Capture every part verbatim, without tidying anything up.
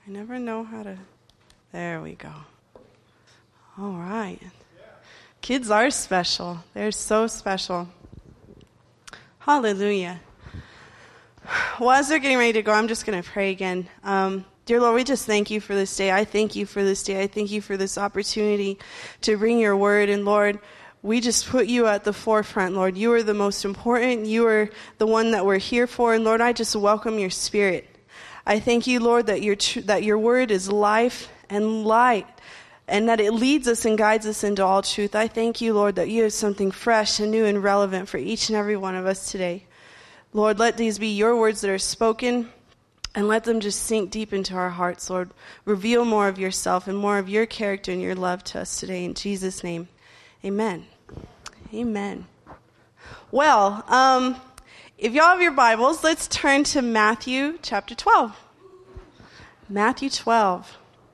I never know how to... There we go. All right. Kids are special. They're so special. Hallelujah. Well, as they're getting ready to go, I'm just going to pray again. Um, dear Lord, we just thank you for this day. I thank you for this day. I thank you for this opportunity to bring your word. And Lord, we just put you at the forefront, Lord. You are the most important. You are the one that we're here for. And Lord, I just welcome your spirit. I thank you, Lord, that your tr- that your word is life and light, and that it leads us and guides us into all truth. I thank you, Lord, that you have something fresh and new and relevant for each and every one of us today. Lord, let these be your words that are spoken, and let them just sink deep into our hearts, Lord. Reveal more of yourself and more of your character and your love to us today. In Jesus' name, amen. Amen. Well, um... if y'all have your Bibles, let's turn to Matthew chapter twelve. Matthew twelve.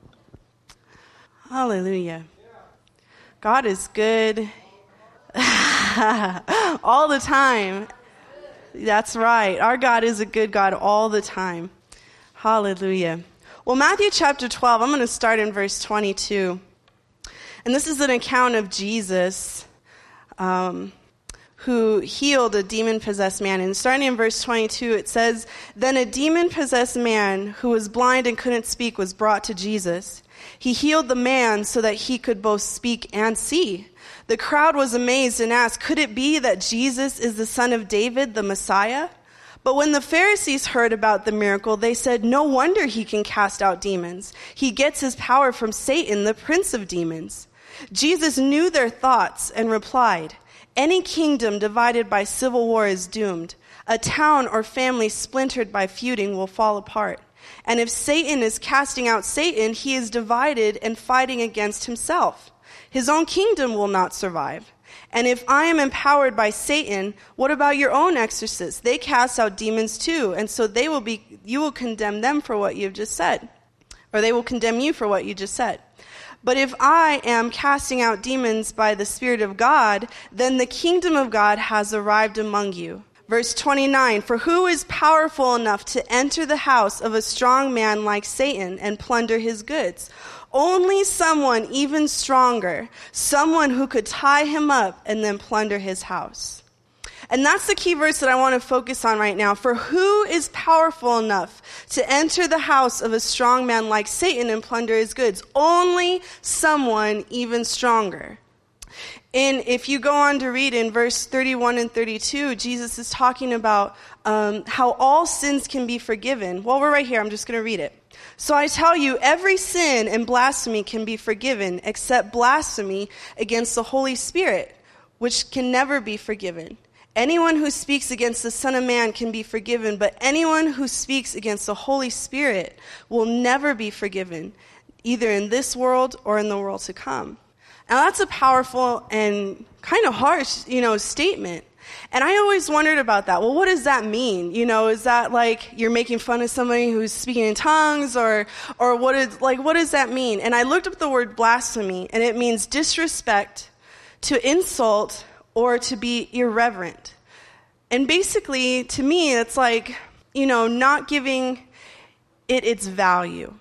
Hallelujah. God is good all the time. That's right. Our God is a good God all the time. Hallelujah. Well, Matthew chapter twelve, I'm going to start in verse twenty-two. And this is an account of Jesus um who healed a demon-possessed man. And starting in verse twenty-two, it says, "Then a demon-possessed man who was blind and couldn't speak was brought to Jesus. He healed the man so that he could both speak and see. The crowd was amazed and asked, 'Could it be that Jesus is the son of David, the Messiah?' But when the Pharisees heard about the miracle, they said, 'No wonder he can cast out demons. He gets his power from Satan, the prince of demons.' Jesus knew their thoughts and replied, 'Any kingdom divided by civil war is doomed. A town or family splintered by feuding will fall apart. And if Satan is casting out Satan, he is divided and fighting against himself. His own kingdom will not survive. And if I am empowered by Satan, what about your own exorcists? They cast out demons too, and so they will be. You will condemn them for what you've just said, or they will condemn you for what you just said. But if I am casting out demons by the Spirit of God, then the kingdom of God has arrived among you.' Verse twenty-nine, 'For who is powerful enough to enter the house of a strong man like Satan and plunder his goods? Only someone even stronger, someone who could tie him up and then plunder his house.'" And that's the key verse that I want to focus on right now. For who is powerful enough to enter the house of a strong man like Satan and plunder his goods? Only someone even stronger. And if you go on to read in verse thirty-one and thirty-two, Jesus is talking about um, how all sins can be forgiven. Well, we're right here. I'm just going to read it. "So I tell you, every sin and blasphemy can be forgiven, except blasphemy against the Holy Spirit, which can never be forgiven. Anyone who speaks against the Son of Man can be forgiven, but anyone who speaks against the Holy Spirit will never be forgiven, either in this world or in the world to come." Now that's a powerful and kind of harsh, you know, statement. And I always wondered about that. Well, what does that mean? You know, is that like you're making fun of somebody who's speaking in tongues, or or what is like what does that mean? And I looked up the word blasphemy, and it means disrespect, to insult, or to be irreverent. And basically, to me, it's like, you know, not giving it its value.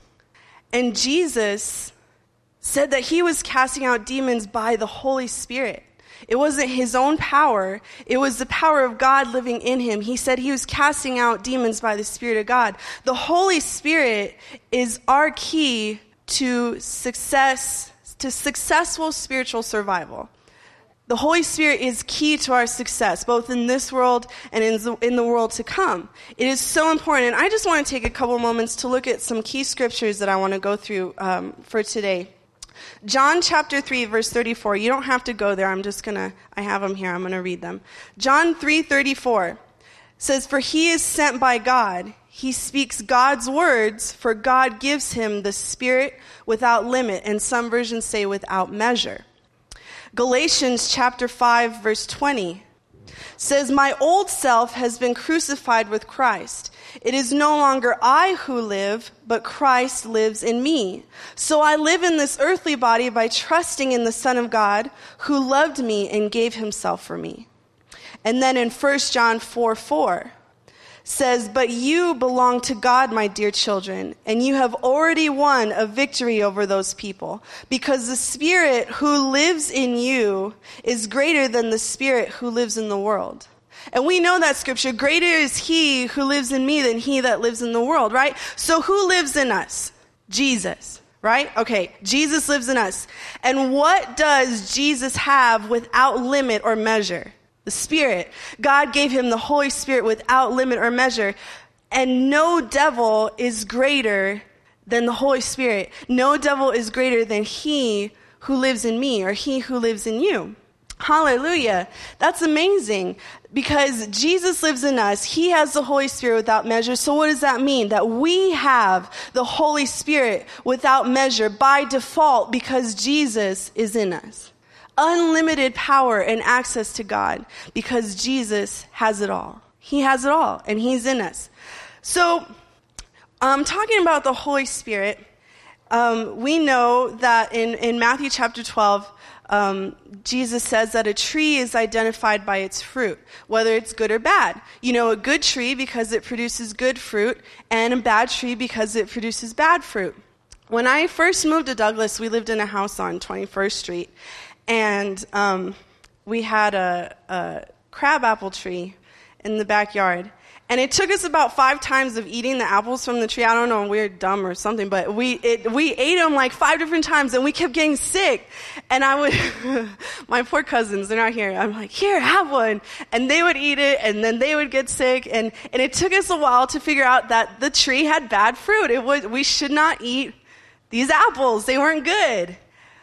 And Jesus said that he was casting out demons by the Holy Spirit. It wasn't his own power. It was the power of God living in him. He said he was casting out demons by the Spirit of God. The Holy Spirit is our key to success, to successful spiritual survival. The Holy Spirit is key to our success, both in this world and in the, in the world to come. It is so important. And I just want to take a couple moments to look at some key scriptures that I want to go through um, for today. John chapter three, verse thirty-four. You don't have to go there. I'm just going to, I have them here. I'm going to read them. John three thirty-four says, "For he is sent by God. He speaks God's words, for God gives him the Spirit without limit." And some versions say without measure. Galatians chapter five, verse twenty says, "My old self has been crucified with Christ. It is no longer I who live, but Christ lives in me. So I live in this earthly body by trusting in the Son of God, who loved me and gave himself for me." And then in First John four four says, "But you belong to God, my dear children, and you have already won a victory over those people, because the Spirit who lives in you is greater than the Spirit who lives in the world." And we know that scripture, greater is he who lives in me than he that lives in the world, right? So who lives in us? Jesus, right? Okay, Jesus lives in us. And what does Jesus have without limit or measure? The Spirit. God gave him the Holy Spirit without limit or measure. And no devil is greater than the Holy Spirit. No devil is greater than he who lives in me or he who lives in you. Hallelujah. That's amazing because Jesus lives in us. He has the Holy Spirit without measure. So what does that mean? That we have the Holy Spirit without measure by default because Jesus is in us. Unlimited power and access to God because Jesus has it all. He has it all and he's in us. So um, talking about the Holy Spirit, um, we know that in, in Matthew chapter twelve, Um, Jesus says that a tree is identified by its fruit, whether it's good or bad. You know, a good tree because it produces good fruit, and a bad tree because it produces bad fruit. When I first moved to Douglas, we lived in a house on twenty-first Street, and um, we had a, a crabapple tree in the backyard. And it took us about five times of eating the apples from the tree. I don't know, we were dumb or something, but we it, we ate them like five different times, and we kept getting sick. And I would, my poor cousins, they're not here. I'm like, here, have one. And they would eat it, and then they would get sick. And, and it took us a while to figure out that the tree had bad fruit. It was we should not eat these apples. They weren't good.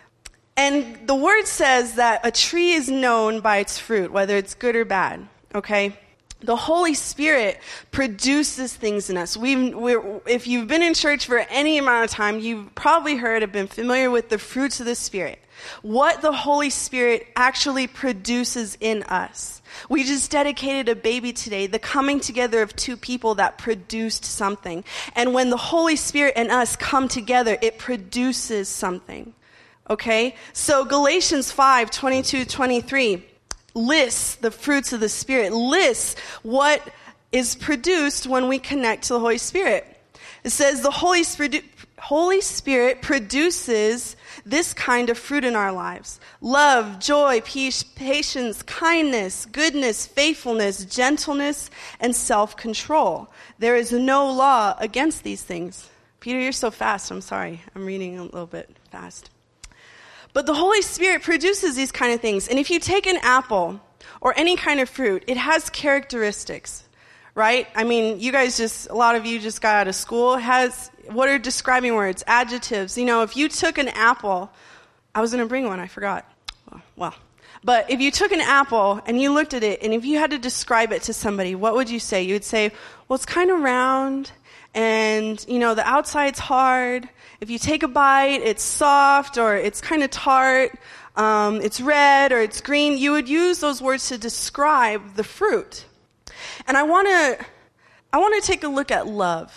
And the word says that a tree is known by its fruit, whether it's good or bad, okay? The Holy Spirit produces things in us. We've, we're, if you've been in church for any amount of time, you've probably heard or been familiar with the fruits of the Spirit. What the Holy Spirit actually produces in us. We just dedicated a baby today, the coming together of two people that produced something. And when the Holy Spirit and us come together, it produces something. Okay? So Galatians five, twenty-two, twenty-three lists the fruits of the Spirit, lists what is produced when we connect to the Holy Spirit. It says the Holy Spirit, Holy Spirit produces this kind of fruit in our lives. Love, joy, peace, patience, kindness, goodness, faithfulness, gentleness, and self-control. There is no law against these things. Peter, you're so fast. I'm sorry. I'm reading a little bit fast. But the Holy Spirit produces these kind of things. And if you take an apple or any kind of fruit, it has characteristics, right? I mean, you guys just, a lot of you just got out of school. It has, what are describing words? Adjectives. You know, if you took an apple, I was going to bring one, I forgot. Well, but if you took an apple and you looked at it, and if you had to describe it to somebody, what would you say? You would say, well, it's kind of round, and, you know, the outside's hard. If you take a bite, it's soft, or it's kind of tart, um, it's red, or it's green. You would use those words to describe the fruit. And I want to I want to take a look at love,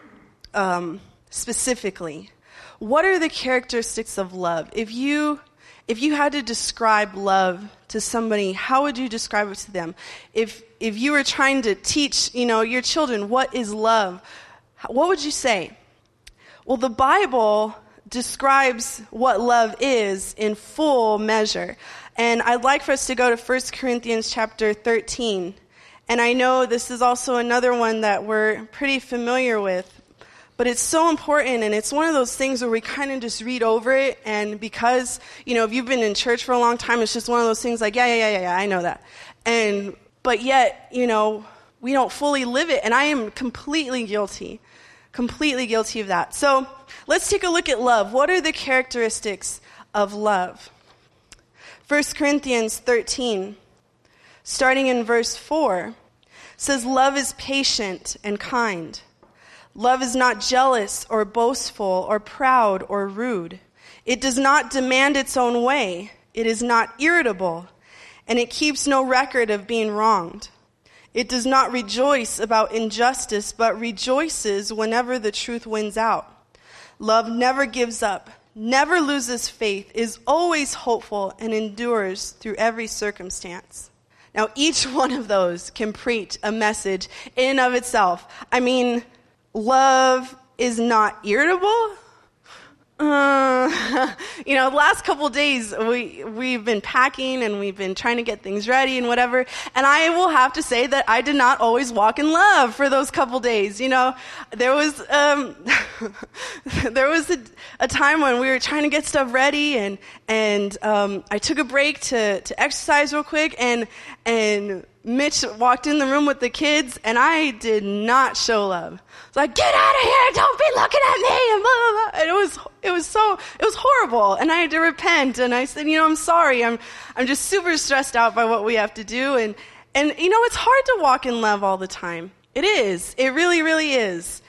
um, specifically. What are the characteristics of love? If you if you had to describe love to somebody, how would you describe it to them? If if you were trying to teach, you know, your children what is love, what would you say? Well, the Bible describes what love is in full measure. And I'd like for us to go to First Corinthians chapter thirteen. And I know this is also another one that we're pretty familiar with, but it's so important, and it's one of those things where we kind of just read over it, and because, you know, if you've been in church for a long time, it's just one of those things like, yeah, yeah, yeah, yeah, I know that. And, but yet, you know, we don't fully live it, and I am completely guilty. Completely guilty of that. So let's take a look at love. What are the characteristics of love? First Corinthians thirteen, starting in verse four, says, love is patient and kind. Love is not jealous or boastful or proud or rude. It does not demand its own way. It is not irritable, and it keeps no record of being wronged. It does not rejoice about injustice, but rejoices whenever the truth wins out. Love never gives up, never loses faith, is always hopeful, and endures through every circumstance. Now, each one of those can preach a message in and of itself. I mean, love is not irritable. Uh, you know, the last couple of days, we, we've been packing and we've been trying to get things ready and whatever. And I will have to say that I did not always walk in love for those couple days. You know, there was, um, there was a, a time when we were trying to get stuff ready and, and, um, I took a break to, to exercise real quick and, and Mitch walked in the room with the kids and I did not show love. It's like, get out of here, don't be looking at me, and blah, blah, blah. And it was, it was so, it was horrible. And I had to repent. And I said, you know, I'm sorry. I'm, I'm just super stressed out by what we have to do. And, and, you know, it's hard to walk in love all the time. It is. It really, really is.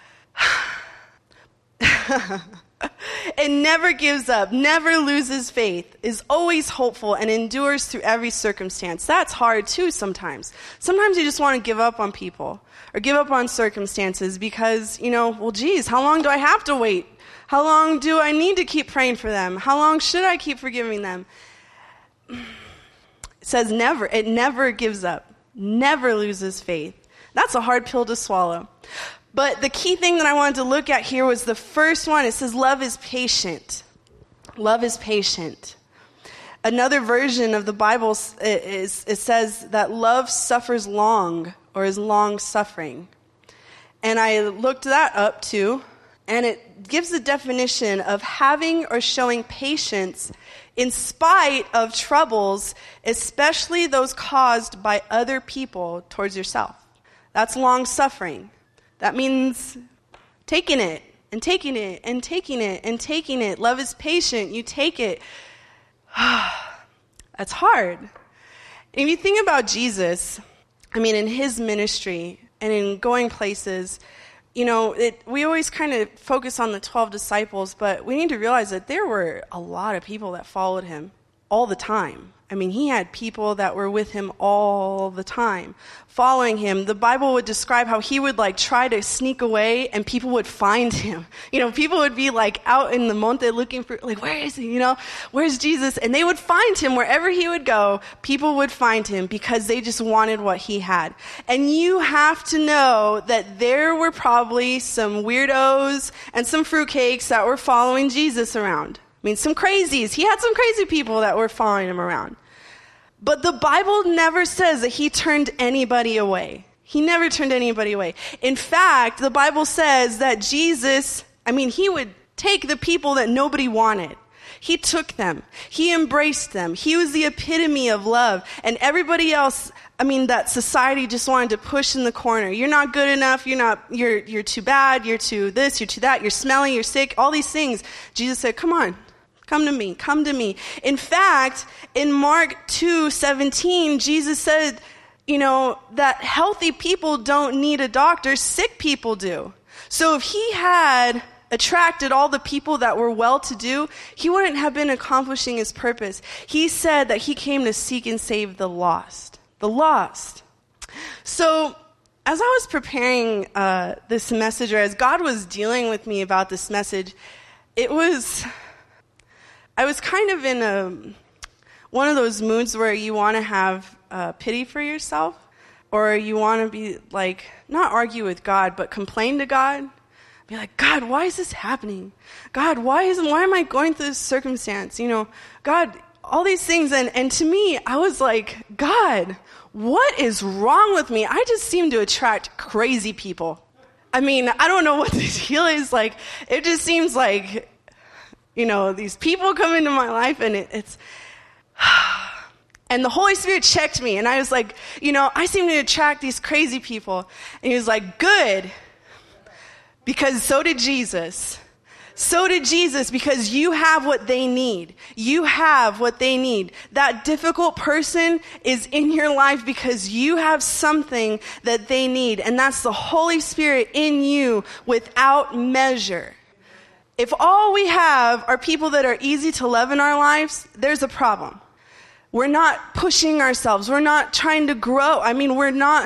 It never gives up, never loses faith, is always hopeful, and endures through every circumstance. That's hard too sometimes. Sometimes you just want to give up on people or give up on circumstances because, you know, well, geez, how long do I have to wait? How long do I need to keep praying for them? How long should I keep forgiving them? It says never. It never gives up, never loses faith. That's a hard pill to swallow. But the key thing that I wanted to look at here was the first one. It says love is patient. Love is patient. Another version of the Bible is, it says that love suffers long or is long suffering. And I looked that up too, and it gives a definition of having or showing patience in spite of troubles, especially those caused by other people towards yourself. That's long suffering. That means taking it and taking it and taking it and taking it. Love is patient. You take it. That's hard. If you think about Jesus, I mean, in his ministry and in going places, you know, it, we always kind of focus on the twelve disciples, but we need to realize that there were a lot of people that followed him all the time. I mean, he had people that were with him all the time, following him. The Bible would describe how he would like try to sneak away and people would find him. You know, people would be like out in the monte looking for, like, where is he? You know, where's Jesus? And they would find him wherever he would go. People would find him because they just wanted what he had. And you have to know that there were probably some weirdos and some fruitcakes that were following Jesus around. I mean, some crazies. He had some crazy people that were following him around. But the Bible never says that he turned anybody away. He never turned anybody away. In fact, the Bible says that Jesus, I mean, he would take the people that nobody wanted. He took them. He embraced them. He was the epitome of love. And everybody else, I mean, that society just wanted to push in the corner. You're not good enough. You're not, you're, you're too bad. You're too this, you're too that. You're smelly, you're sick, all these things. Jesus said, come on. Come to me, come to me. In fact, in Mark two seventeen, Jesus said, you know, that healthy people don't need a doctor, sick people do. So if he had attracted all the people that were well-to-do, he wouldn't have been accomplishing his purpose. He said that he came to seek and save the lost. The lost. So as I was preparing uh, this message, or as God was dealing with me about this message, it was... I was kind of in a one of those moods where you want to have uh, pity for yourself, or you want to be like, not argue with God, but complain to God. Be like, God, why is this happening? God, why isn't why am I going through this circumstance? You know, God, all these things. And, and to me, I was like, God, what is wrong with me? I just seem to attract crazy people. I mean, I don't know what the deal is. Like, it just seems like, you know, these people come into my life and it, it's, and the Holy Spirit checked me and I was like, you know, I seem to attract these crazy people. And he was like, good, because so did Jesus. So did Jesus, because you have what they need. You have what they need. That difficult person is in your life because you have something that they need. And that's the Holy Spirit in you without measure. If all we have are people that are easy to love in our lives, there's a problem. We're not pushing ourselves. We're not trying to grow. I mean, we're not.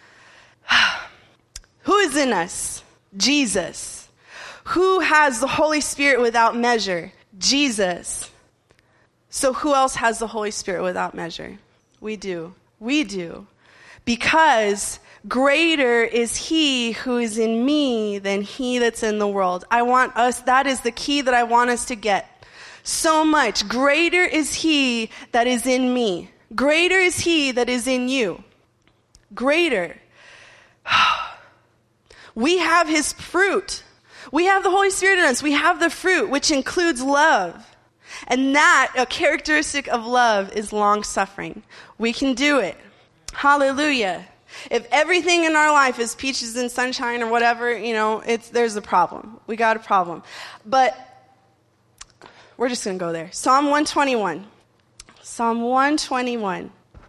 Who is in us? Jesus. Who has the Holy Spirit without measure? Jesus. So who else has the Holy Spirit without measure? We do. We do. Because greater is he who is in me than he that's in the world. I want us, that is the key that I want us to get. So much. Greater is he that is in me. Greater is he that is in you. Greater. We have his fruit. We have the Holy Spirit in us. We have the fruit, which includes love. And that, a characteristic of love, is long-suffering. We can do it. Hallelujah. If everything in our life is peaches and sunshine or whatever, you know, it's there's a problem. We got a problem. But we're just going to go there. Psalm one twenty-one. Psalm one twenty-one.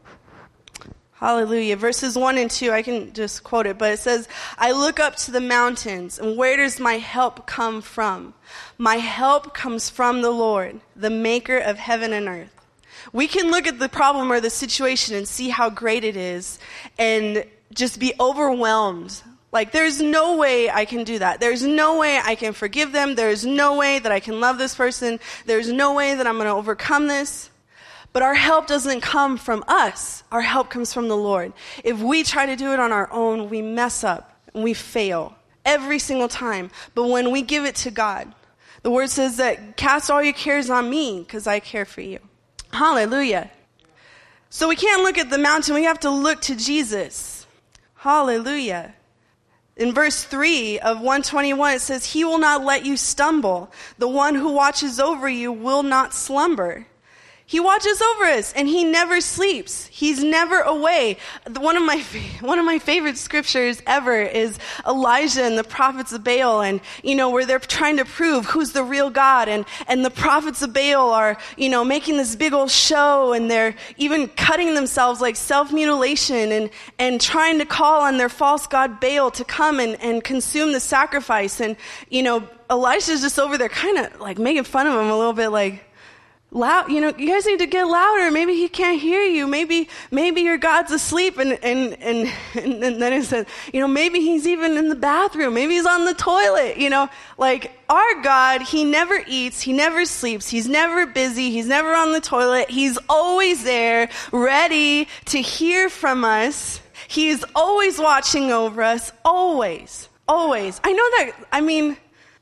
Hallelujah. Verses one and two, I can just quote it, but it says, I look up to the mountains, and where does my help come from? My help comes from the Lord, the maker of heaven and earth. We can look at the problem or the situation and see how great it is and just be overwhelmed. Like, there's no way I can do that. There's no way I can forgive them. There's no way that I can love this person. There's no way that I'm going to overcome this. But our help doesn't come from us. Our help comes from the Lord. If we try to do it on our own, we mess up and we fail every single time. But when we give it to God, the word says that cast all your cares on me because I care for you. Hallelujah. So we can't look at the mountain. We have to look to Jesus. Hallelujah. In verse three of one twenty-one, it says, he will not let you stumble. The one who watches over you will not slumber. He watches over us, and he never sleeps. He's never away. One of my one of my favorite scriptures ever is Elijah and the prophets of Baal, and you know where they're trying to prove who's the real God, and and the prophets of Baal are you know making this big old show, and they're even cutting themselves like self-mutilation, and and trying to call on their false god Baal to come and and consume the sacrifice, and you know Elijah's just over there kind of like making fun of him a little bit, like. Loud, you know, you guys need to get louder. Maybe he can't hear you. Maybe, maybe your God's asleep. And, and, and, and then it says, you know, maybe he's even in the bathroom. Maybe he's on the toilet, you know, like our God, he never eats. He never sleeps. He's never busy. He's never on the toilet. He's always there, ready to hear from us. He's always watching over us. Always, always. I know that, I mean,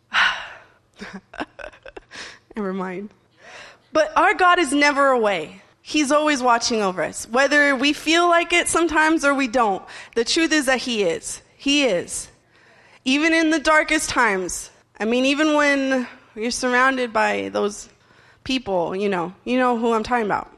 never mind. But our God is never away. He's always watching over us. Whether we feel like it sometimes or we don't. The truth is that he is. He is. Even in the darkest times. I mean, even when you're surrounded by those people, you know, you know who I'm talking about.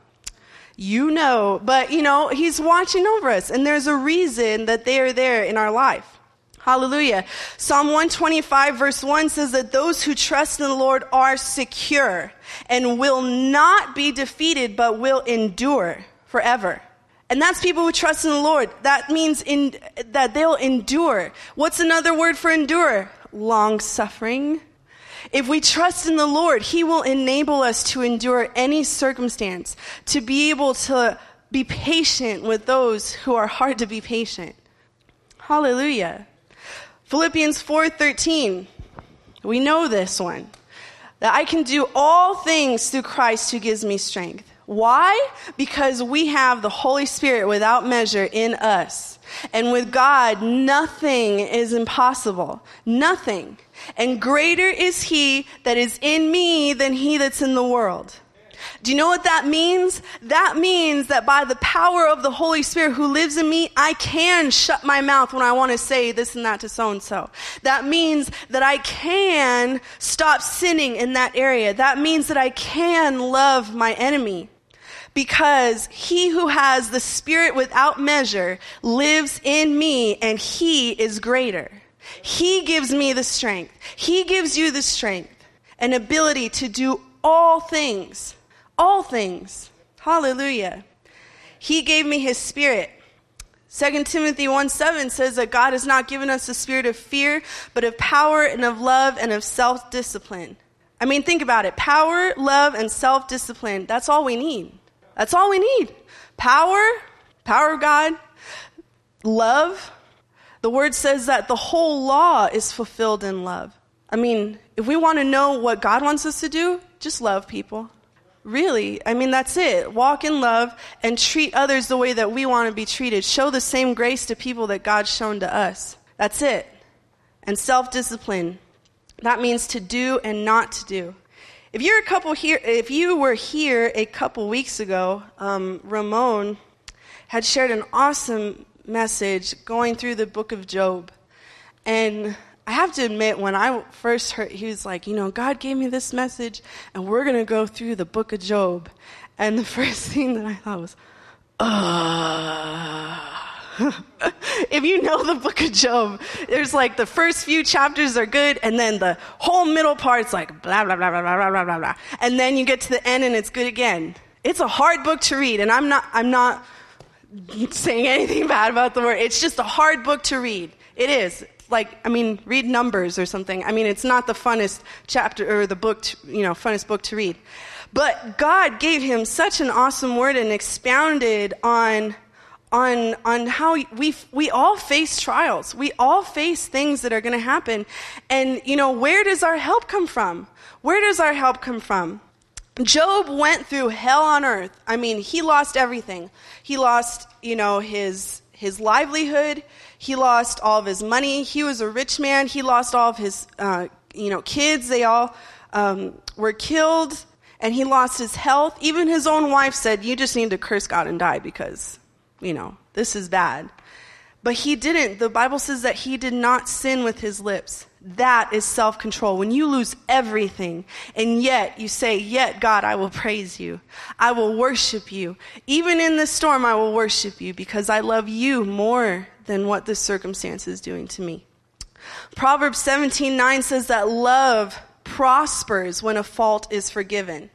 You know, but you know, he's watching over us. And there's a reason that they are there in our life. Hallelujah. Psalm one twenty-five verse one says that those who trust in the Lord are secure and will not be defeated, but will endure forever. And that's people who trust in the Lord. That means in, that they'll endure. What's another word for endure? Long suffering. If we trust in the Lord, he will enable us to endure any circumstance, to be able to be patient with those who are hard to be patient. Hallelujah. Philippians four thirteen, we know this one, that I can do all things through Christ who gives me strength. Why? Because we have the Holy Spirit without measure in us. And with God, nothing is impossible. Nothing. And greater is he that is in me than he that's in the world. Do you know what that means? That means that by the power of the Holy Spirit who lives in me, I can shut my mouth when I want to say this and that to so-and-so. That means that I can stop sinning in that area. That means that I can love my enemy. Because he who has the Spirit without measure lives in me, and he is greater. He gives me the strength. He gives you the strength and ability to do all things. All things. Hallelujah. He gave me his Spirit. Second Timothy one seven says that God has not given us a spirit of fear, but of power and of love and of self-discipline. I mean, think about it. Power, love, and self-discipline. That's all we need. That's all we need. Power, power of God, love. The word says that the whole law is fulfilled in love. I mean, if we want to know what God wants us to do, just love people. Really. I mean, that's it. Walk in love and treat others the way that we want to be treated. Show the same grace to people that God's shown to us. That's it. And self-discipline. That means to do and not to do. If you're a couple here, if you were here a couple weeks ago, um, Ramon had shared an awesome message going through the book of Job. And I have to admit, when I first heard, he was like, you know, God gave me this message, and we're going to go through the book of Job. And the first thing that I thought was, uh if you know the book of Job, there's like the first few chapters are good, and then the whole middle part's like blah, blah, blah, blah, blah, blah, blah, blah. And then you get to the end and it's good again. It's a hard book to read, and I'm not, I'm not saying anything bad about the word. It's just a hard book to read. It is. Like, I mean, read Numbers or something. I mean, it's not the funnest chapter or the book, to, you know, funnest book to read. But God gave him such an awesome word and expounded on on on how we we all face trials. We all face things that are going to happen. And, you know, where does our help come from? Where does our help come from? Job went through hell on earth. I mean, he lost everything. He lost, you know, his his livelihood. He lost all of his money. He was a rich man. He lost all of his, uh, you know, kids. They all um, were killed, and he lost his health. Even his own wife said, "You just need to curse God and die because, you know, this is bad." But he didn't. The Bible says that he did not sin with his lips. That is self-control. When you lose everything, and yet you say, "Yet, God, I will praise you. I will worship you. Even in the storm, I will worship you because I love you more than what this circumstance is doing to me." Proverbs seventeen nine says that love prospers when a fault is forgiven.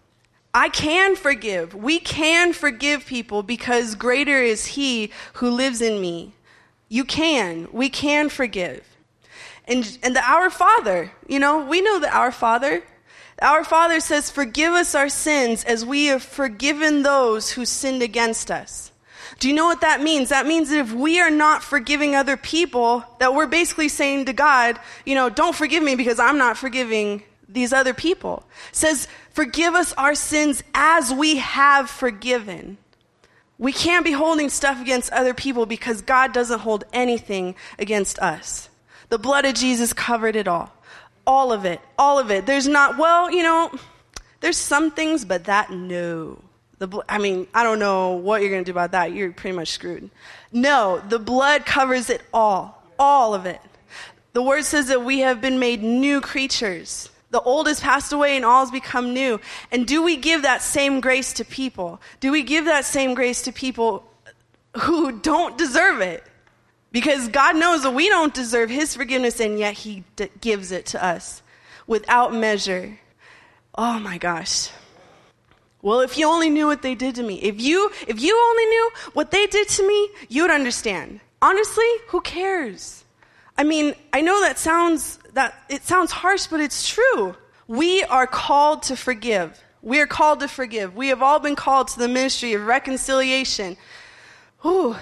I can forgive. We can forgive people because greater is he who lives in me. You can. We can forgive. And and the Our Father, you know, we know the Our Father. The Our Father says, "Forgive us our sins as we have forgiven those who sinned against us." Do you know what that means? That means that if we are not forgiving other people, that we're basically saying to God, you know, don't forgive me because I'm not forgiving these other people. It says, forgive us our sins as we have forgiven. We can't be holding stuff against other people because God doesn't hold anything against us. The blood of Jesus covered it all. All of it. All of it. There's not, well, you know, there's some things, but that, no. The, I mean, I don't know what you're going to do about that. You're pretty much screwed. No, the blood covers it all. All of it. The word says that we have been made new creatures. The old has passed away and all has become new. And do we give that same grace to people? Do we give that same grace to people who don't deserve it? Because God knows that we don't deserve his forgiveness, and yet he d- gives it to us without measure. Oh my gosh. Well, if you only knew what they did to me, if you if you only knew what they did to me, you would understand. Honestly, who cares? I mean, I know that sounds that it sounds harsh, but it's true. We are called to forgive. We are called to forgive. We have all been called to the ministry of reconciliation. Whew.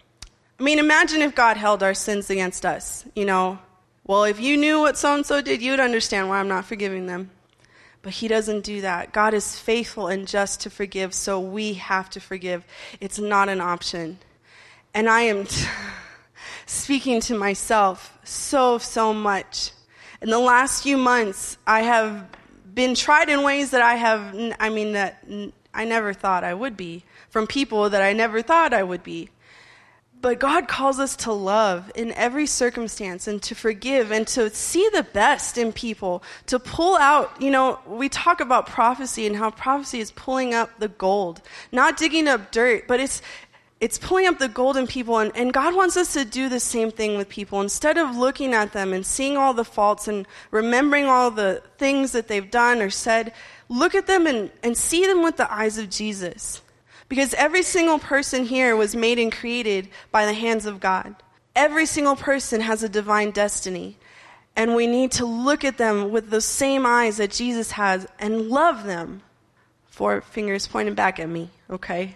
I mean, imagine if God held our sins against us. You know, well, if you knew what so-and-so did, you'd understand why I'm not forgiving them. But he doesn't do that. God is faithful and just to forgive, so we have to forgive. It's not an option. And I am t- speaking to myself so, so much. In the last few months, I have been tried in ways that I have, I mean, that I never thought I would be, from people that I never thought I would be. But God calls us to love in every circumstance and to forgive and to see the best in people, to pull out, you know, we talk about prophecy and how prophecy is pulling up the gold, not digging up dirt, but it's it's pulling up the gold in people. And, and God wants us to do the same thing with people. Instead of looking at them and seeing all the faults and remembering all the things that they've done or said, look at them and, and see them with the eyes of Jesus. Because every single person here was made and created by the hands of God. Every single person has a divine destiny. And we need to look at them with the same eyes that Jesus has and love them. Four fingers pointing back at me, okay?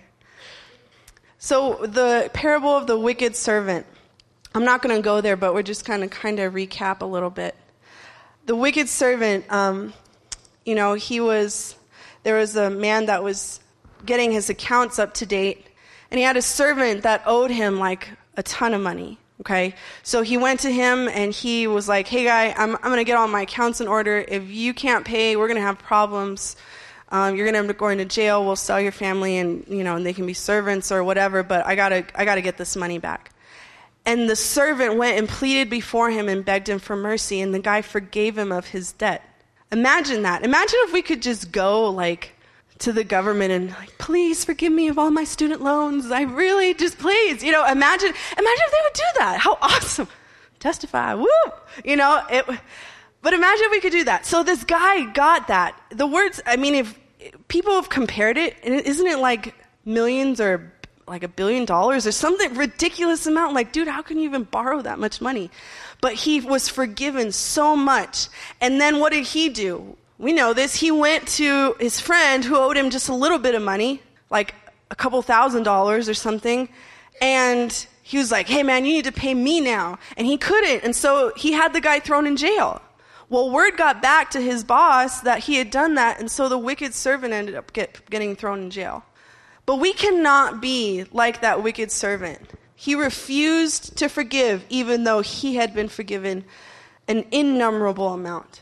So the parable of the wicked servant. I'm not going to go there, but we're just going to kind of recap a little bit. The wicked servant, um, you know, he was... there was a man that was getting his accounts up to date, and he had a servant that owed him like a ton of money. Okay, so he went to him and he was like, hey guy, I'm, I'm going to get all my accounts in order. If you can't pay, we're going to have problems. Um, you're going to end up going to jail. We'll sell your family and, you know, and they can be servants or whatever, but I got to, I got to get this money back. And the servant went and pleaded before him and begged him for mercy, and the guy forgave him of his debt. Imagine that. Imagine if we could just go like to the government and like, please forgive me of all my student loans. I really just please, you know, imagine, imagine if they would do that. How awesome. Testify. Woo. You know, it, but imagine if we could do that. So this guy got that. The words, I mean, if people have compared it, and isn't it like millions or like a billion dollars or something ridiculous amount? Like, dude, how can you even borrow that much money? But he was forgiven so much. And then what did he do? We know this. He went to his friend who owed him just a little bit of money, like a couple thousand dollars or something. And he was like, hey man, you need to pay me now. And he couldn't. And so he had the guy thrown in jail. Well, word got back to his boss that he had done that. And so the wicked servant ended up get, getting thrown in jail. But we cannot be like that wicked servant. He refused to forgive even though he had been forgiven an innumerable amount.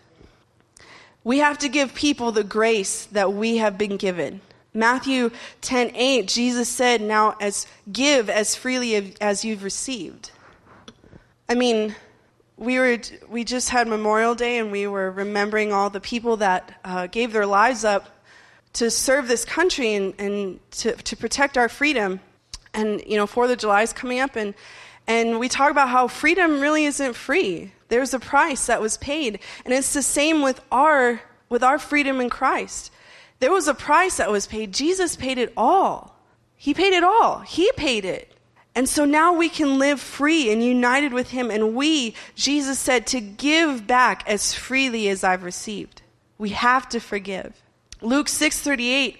We have to give people the grace that we have been given. Matthew ten eight, Jesus said, now as give as freely as you've received. I mean, we were we just had Memorial Day, and we were remembering all the people that uh, gave their lives up to serve this country and, and to, to protect our freedom. And, you know, Fourth of July is coming up, and and we talk about how freedom really isn't free. There's a price that was paid. And it's the same with our with our freedom in Christ. There was a price that was paid. Jesus paid it all. He paid it all. He paid it. And so now we can live free and united with him. And we, Jesus said, to give back as freely as I've received. We have to forgive. Luke six thirty-eight.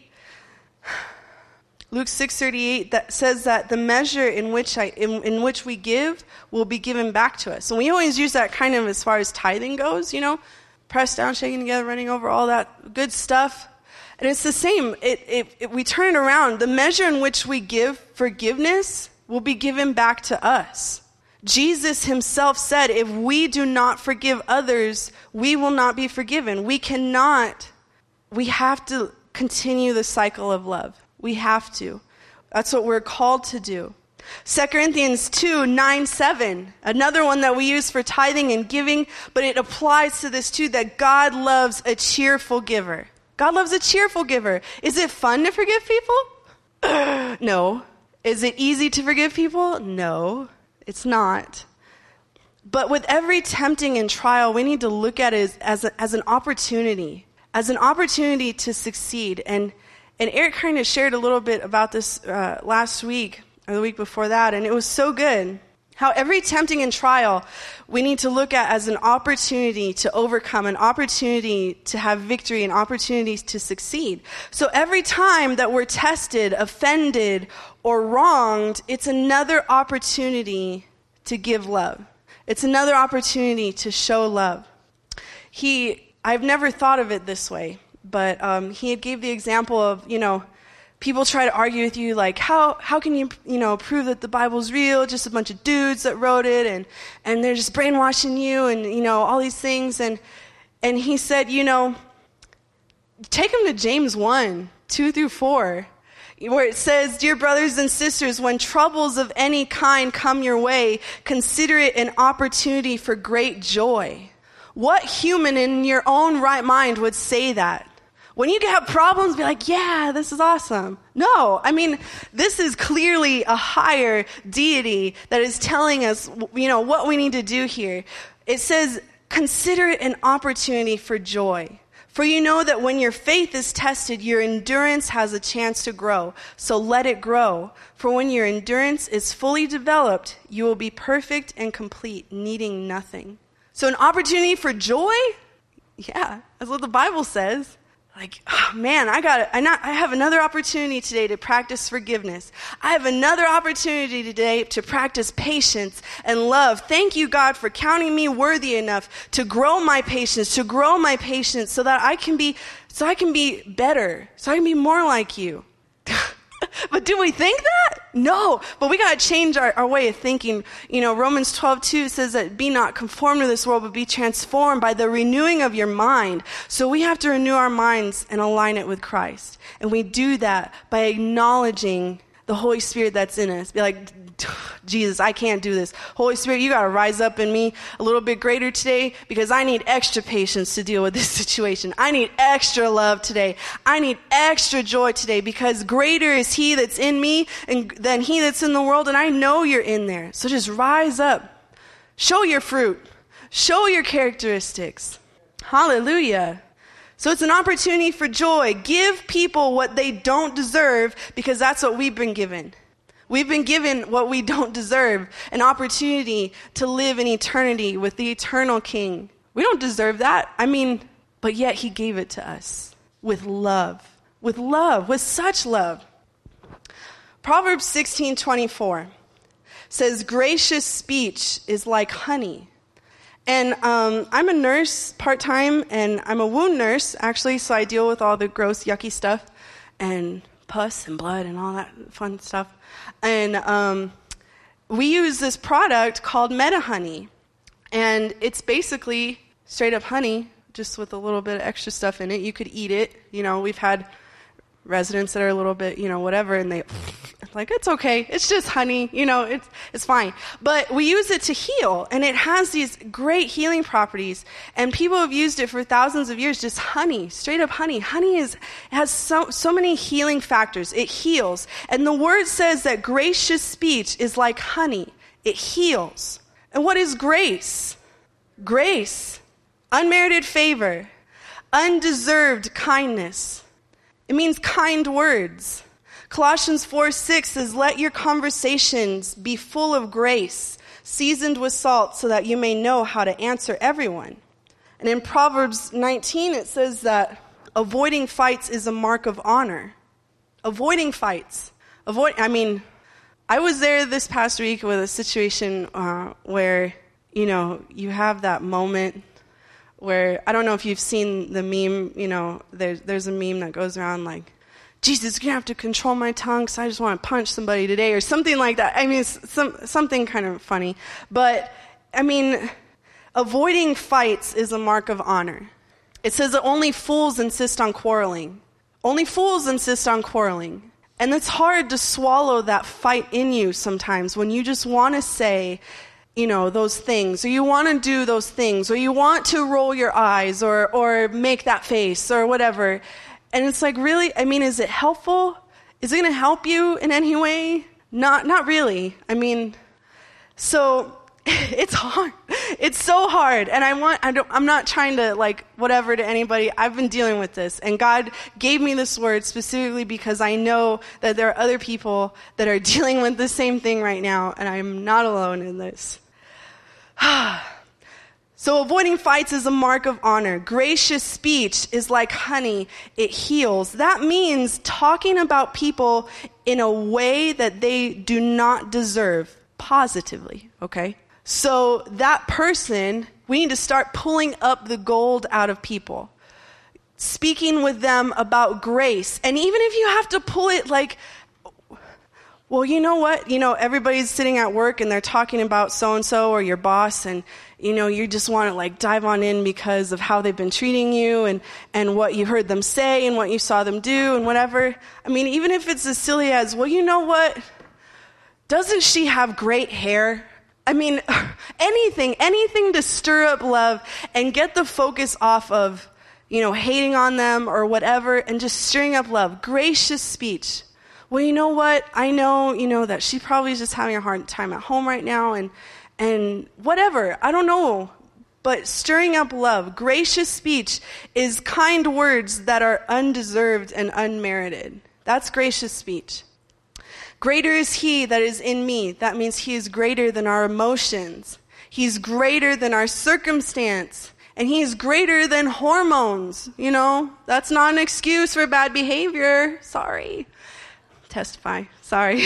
Luke six thirty-eight that says that the measure in which I in, in which we give will be given back to us. And we always use that kind of as far as tithing goes, you know, pressed down, shaking together, running over, all that good stuff. And it's the same. It, it, it, we turn it around. The measure in which we give forgiveness will be given back to us. Jesus himself said, if we do not forgive others, we will not be forgiven. We cannot. We have to continue the cycle of love. We have to. That's what we're called to do. Second Corinthians two, nine, seven. Another one that we use for tithing and giving, but it applies to this too, that God loves a cheerful giver. God loves a cheerful giver. Is it fun to forgive people? No. Is it easy to forgive people? No, it's not. But with every tempting and trial, we need to look at it as, as, a, as an opportunity, as an opportunity to succeed. And And Eric kind of shared a little bit about this uh, last week or the week before that, and it was so good. How every tempting and trial we need to look at as an opportunity to overcome, an opportunity to have victory, an opportunity to succeed. So every time that we're tested, offended, or wronged, it's another opportunity to give love. It's another opportunity to show love. He, I've never thought of it this way. But um, he had gave the example of, you know, people try to argue with you, like, how how can you, you know, prove that the Bible's real? Just a bunch of dudes that wrote it, and, and they're just brainwashing you, and, you know, all these things. And and he said, you know, take them to James one, two through four, where it says, dear brothers and sisters, when troubles of any kind come your way, consider it an opportunity for great joy. What human in your own right mind would say that? When you have problems, be like, yeah, this is awesome. No, I mean, this is clearly a higher deity that is telling us, you know, what we need to do here. It says, consider it an opportunity for joy. For you know that when your faith is tested, your endurance has a chance to grow. So let it grow. For when your endurance is fully developed, you will be perfect and complete, needing nothing. So an opportunity for joy? Yeah, that's what the Bible says. Like, oh, man, I got I not I have another opportunity today to practice forgiveness. I have another opportunity today to practice patience and love. Thank you, God, for counting me worthy enough to grow my patience, to grow my patience so that I can be so I can be better, so I can be more like you. But do we think that? No. But we got to change our, our way of thinking. You know, Romans twelve two says that be not conformed to this world, but be transformed by the renewing of your mind. So we have to renew our minds and align it with Christ. And we do that by acknowledging the Holy Spirit that's in us. Be like, Jesus, I can't do this. Holy Spirit, you got to rise up in me a little bit greater today because I need extra patience to deal with this situation. I need extra love today. I need extra joy today because greater is he that's in me and than he that's in the world. And I know you're in there. So just rise up. Show your fruit. Show your characteristics. Hallelujah. So it's an opportunity for joy. Give people what they don't deserve because that's what we've been given. We've been given what we don't deserve, an opportunity to live in eternity with the eternal King. We don't deserve that. I mean, but yet he gave it to us with love, with love, with such love. Proverbs sixteen twenty-four says, gracious speech is like honey. And um, I'm a nurse part-time, and I'm a wound nurse, actually, so I deal with all the gross, yucky stuff, and pus and blood and all that fun stuff. And um, we use this product called MediHoney. And it's basically straight up honey, just with a little bit of extra stuff in it. You could eat it. You know, we've had residents that are a little bit, you know, whatever, and they like, it's okay. It's just honey. You know, it's it's fine. But we use it to heal, and it has these great healing properties. And people have used it for thousands of years, just honey, straight up honey. Honey is has so, so many healing factors. It heals. And the word says that gracious speech is like honey. It heals. And what is grace? Grace, unmerited favor, undeserved kindness. It means kind words. Colossians four six says, let your conversations be full of grace, seasoned with salt, so that you may know how to answer everyone. And in Proverbs nineteen, it says that avoiding fights is a mark of honor. Avoiding fights. Avoid. I mean, I was there this past week with a situation uh, where, you know, you have that moment where, I don't know if you've seen the meme, you know, there's, there's a meme that goes around like, Jesus, you're going to have to control my tongue because I just want to punch somebody today or something like that. I mean, it's some, something kind of funny. But, I mean, avoiding fights is a mark of honor. It says that only fools insist on quarreling. Only fools insist on quarreling. And it's hard to swallow that fight in you sometimes when you just want to say, you know, those things, or you want to do those things, or you want to roll your eyes or or make that face or whatever. And it's like, really? I mean, is it helpful? Is it going to help you in any way? Not not really. I mean, so it's hard. It's so hard. And I want, I don't, I'm not trying to like whatever to anybody. I've been dealing with this. And God gave me this word specifically because I know that there are other people that are dealing with the same thing right now. And I'm not alone in this. So avoiding fights is a mark of honor. Gracious speech is like honey. It heals. That means talking about people in a way that they do not deserve positively, okay? So that person, we need to start pulling up the gold out of people. Speaking with them about grace. And even if you have to pull it like, well, you know what? You know, everybody's sitting at work and they're talking about so-and-so or your boss, and, you know, you just want to like dive on in because of how they've been treating you and, and what you heard them say and what you saw them do and whatever. I mean, even if it's as silly as, well, you know what? Doesn't she have great hair? I mean, anything, anything to stir up love and get the focus off of, you know, hating on them or whatever, and just stirring up love. Gracious speech. Well, you know what? I know, you know, that she probably is just having a hard time at home right now and and whatever. I don't know. But stirring up love, gracious speech is kind words that are undeserved and unmerited. That's gracious speech. Greater is he that is in me. That means he is greater than our emotions. He's greater than our circumstance. And he is greater than hormones. You know, that's not an excuse for bad behavior. Sorry. Testify. Sorry.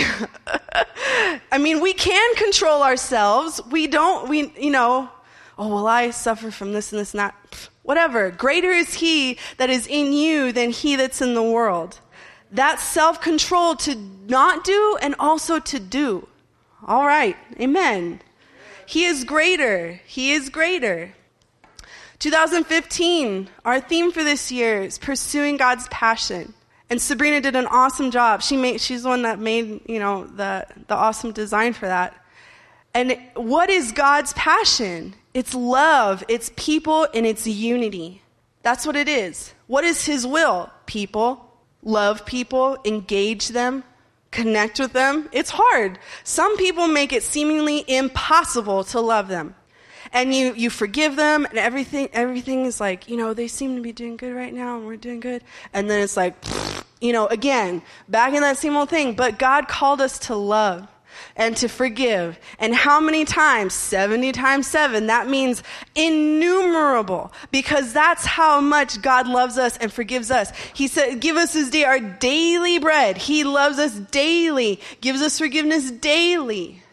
I mean, we can control ourselves. We don't, we, you know, oh, well, I suffer from this and this and that. Whatever. Greater is he that is in you than he that's in the world. That's self-control to not do and also to do. All right. Amen. He is greater. He is greater. twenty fifteen, our theme for this year is pursuing God's passion. And Sabrina did an awesome job. She made, she's the one that made, you know, the, the awesome design for that. And what is God's passion? It's love, it's people, and it's unity. That's what it is. What is his will? People. Love people, engage them, connect with them. It's hard. Some people make it seemingly impossible to love them. And you, you forgive them, and everything everything is like, you know, they seem to be doing good right now, and we're doing good. And then it's like, you know, again, back in that same old thing. But God called us to love and to forgive. And how many times? seventy times seven. That means innumerable, because that's how much God loves us and forgives us. He said, give us this day our daily bread. He loves us daily, gives us forgiveness daily.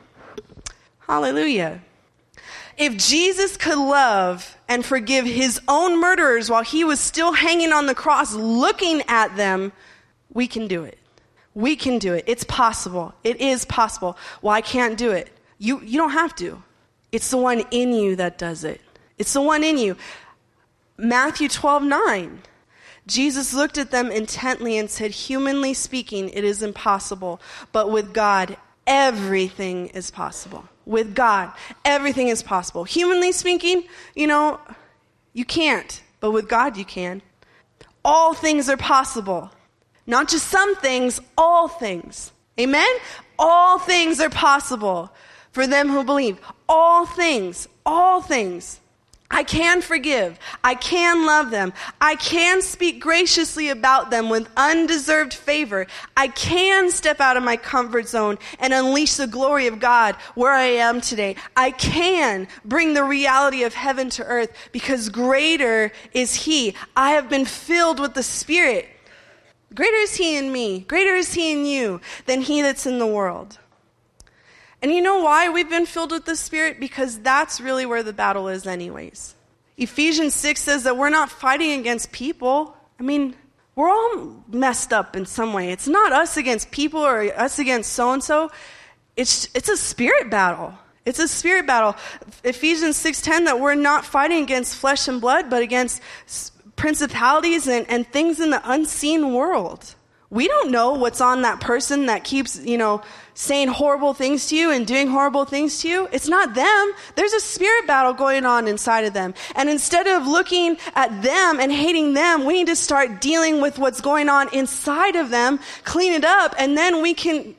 Hallelujah. If Jesus could love and forgive his own murderers while he was still hanging on the cross looking at them, we can do it. We can do it. It's possible. It is possible. Well, I can't do it. You, you don't have to. It's the one in you that does it. It's the one in you. Matthew twelve nine. Jesus looked at them intently and said, humanly speaking, it is impossible, but with God, everything is possible. With God, everything is possible. Humanly speaking, you know, you can't, but with God you can. All things are possible. Not just some things, all things. Amen? All things are possible for them who believe. All things, all things. I can forgive. I can love them. I can speak graciously about them with undeserved favor. I can step out of my comfort zone and unleash the glory of God where I am today. I can bring the reality of heaven to earth because greater is he. I have been filled with the Spirit. Greater is he in me. Greater is he in you than he that's in the world. And you know why we've been filled with the Spirit? Because that's really where the battle is anyways. Ephesians six says that we're not fighting against people. I mean, we're all messed up in some way. It's not us against people or us against so-and-so. It's, it's a spirit battle. It's a spirit battle. Ephesians six ten, that we're not fighting against flesh and blood, but against principalities and, and things in the unseen world. We don't know what's on that person that keeps, you know, saying horrible things to you and doing horrible things to you. It's not them. There's a spirit battle going on inside of them. And instead of looking at them and hating them, we need to start dealing with what's going on inside of them, clean it up, and then we can...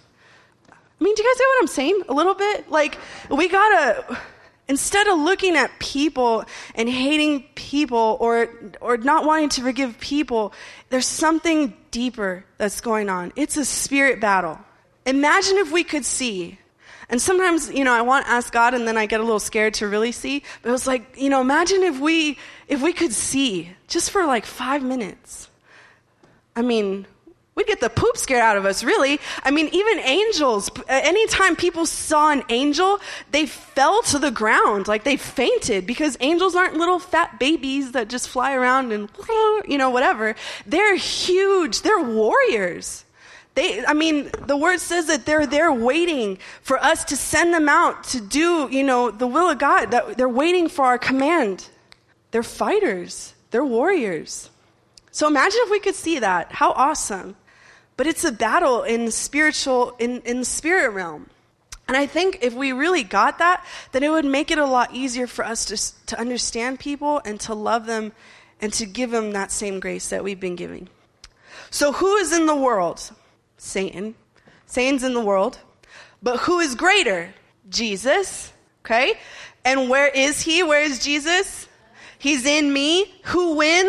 I mean, do you guys get what I'm saying? A little bit? Like, we gotta... Instead of looking at people and hating people or or not wanting to forgive people, there's something deeper that's going on. It's a spirit battle. Imagine if we could see. And sometimes, you know, I want to ask God and then I get a little scared to really see. But it was like, you know, imagine if we if we could see just for like five minutes. I mean, we'd get the poop scared out of us, really. I mean, even angels, anytime people saw an angel, they fell to the ground, like they fainted, because angels aren't little fat babies that just fly around and, you know, whatever. They're huge. They're warriors. They, I mean, the word says that they're there waiting for us to send them out to do, you know, the will of God. That they're waiting for our command. They're fighters. They're warriors. So imagine if we could see that. How awesome. But it's a battle in the spiritual, in, in the spirit realm. And I think if we really got that, then it would make it a lot easier for us to, to understand people and to love them and to give them that same grace that we've been giving. So who is in the world? Satan. Satan's in the world. But who is greater? Jesus. Okay? And where is he? Where is Jesus? He's in me. Who wins?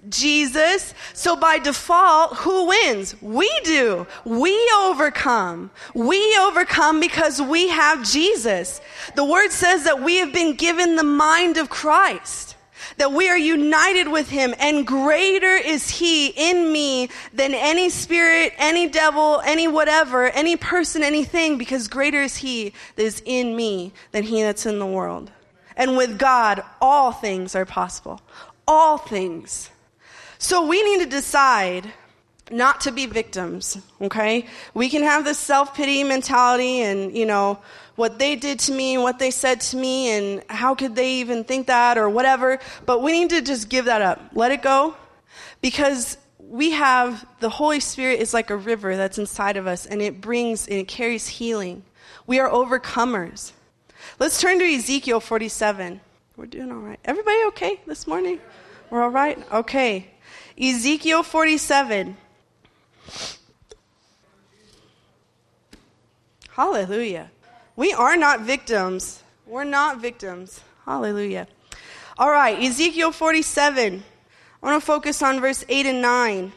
Jesus. So by default, who wins? We do. We overcome. We overcome because we have Jesus. The word says that we have been given the mind of Christ, that we are united with him, and greater is he in me than any spirit, any devil, any whatever, any person, anything, because greater is he that is in me than he that's in the world. And with God, all things are possible. All things. So we need to decide not to be victims, okay? We can have this self-pity mentality and, you know, what they did to me, what they said to me, and how could they even think that or whatever. But we need to just give that up. Let it go. Because we have, the Holy Spirit is like a river that's inside of us, and it brings, and it carries healing. We are overcomers. Let's turn to Ezekiel forty-seven. We're doing all right. Everybody okay this morning? We're all right? Okay. Ezekiel forty-seven. Hallelujah. We are not victims. We're not victims. Hallelujah. All right, Ezekiel forty-seven. I want to focus on verse eight and nine.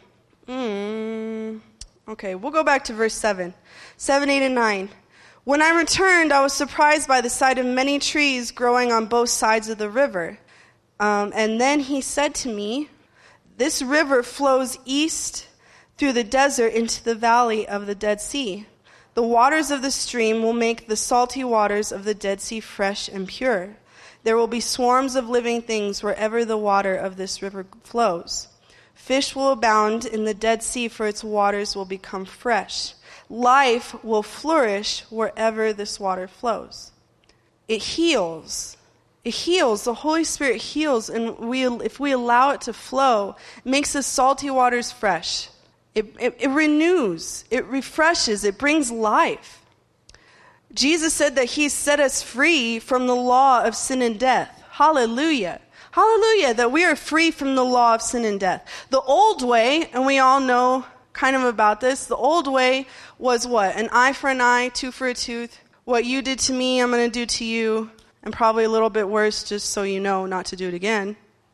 Mm. Okay, we'll go back to verse seven. seven, eight, and nine. When I returned, I was surprised by the sight of many trees growing on both sides of the river. Um, and then he said to me, this river flows east through the desert into the valley of the Dead Sea. The waters of the stream will make the salty waters of the Dead Sea fresh and pure. There will be swarms of living things wherever the water of this river flows. Fish will abound in the Dead Sea, for its waters will become fresh. Life will flourish wherever this water flows. It heals. It heals. The Holy Spirit heals, and we, if we allow it to flow, it makes the salty waters fresh. It, it, it renews. It refreshes. It brings life. Jesus said that he set us free from the law of sin and death. Hallelujah. Hallelujah, that we are free from the law of sin and death. The old way, and we all know kind of about this, the old way was what? An eye for an eye, tooth for a tooth. What you did to me, I'm going to do to you. And probably a little bit worse, just so you know not to do it again.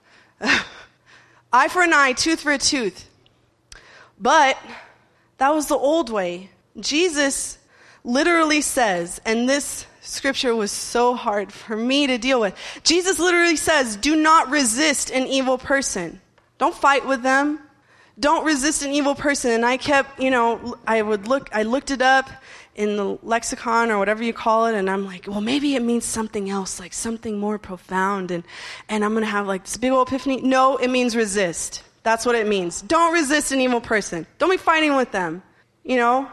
Eye for an eye, tooth for a tooth. But that was the old way. Jesus literally says, and this scripture was so hard for me to deal with. Jesus literally says, do not resist an evil person. Don't fight with them. Don't resist an evil person. And I kept, you know, I would look, I looked it up in the lexicon or whatever you call it, and I'm like, well, maybe it means something else, like something more profound, and, and I'm going to have like this big old epiphany. No, it means resist. That's what it means. Don't resist an evil person. Don't be fighting with them, you know?